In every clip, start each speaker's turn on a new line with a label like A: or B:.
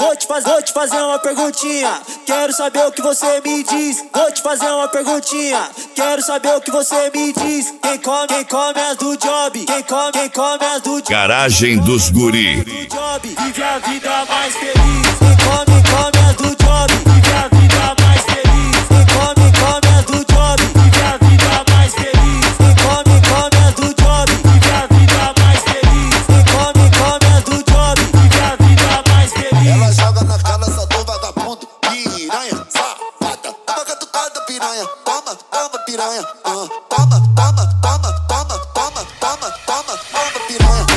A: Vou te fazer uma perguntinha, quero saber o que você me diz. Vou te fazer uma perguntinha, quero saber o que você me diz. Quem come as do job? Quem come as do job?
B: Garagem dos Guri.
A: Vive a vida mais feliz. Quem come as do job? Vive a vida mais feliz. Quem come as do job? Vive a vida mais feliz. Quem come as do job? Vive a vida mais feliz. Quem come as do job? Vive a vida mais feliz.
C: Ela joga na cara do vagabundo, piranha, safada. Toma catucada, piranha, toma piranha, toma, piranha.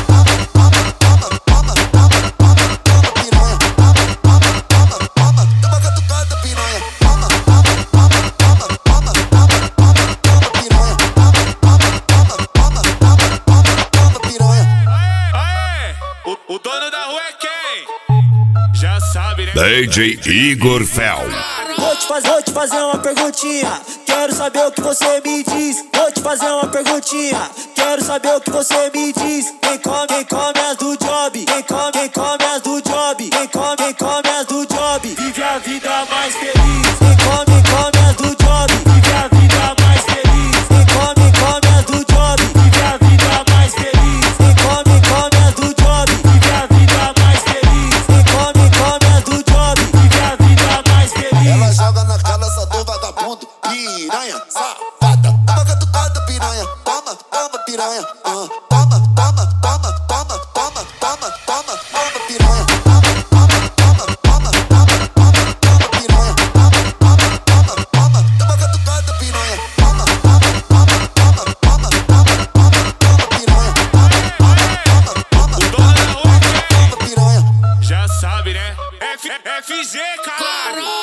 D: O dono da rua é quem? Já sabe, né?
B: DJ Igor Fel.
A: Vou te fazer uma perguntinha, quero saber o que você me diz. Vou te fazer uma perguntinha, quero saber o que você me diz. Quem come as do job? Quem come as do job? Quem come as do job? Vive a vida mais feliz. Quem come as do job? Vive a vida mais feliz. Quem come as do job? Vive a vida mais feliz. Quem come as do job? Vive a vida mais feliz. Quem come as do job? Vive a vida mais feliz.
C: Ela joga na cara do vagabundo, piranha, safada. Toma catucada, piranha, toma piranha, toma, piranha.
D: Já sabe, né? FG, caralho!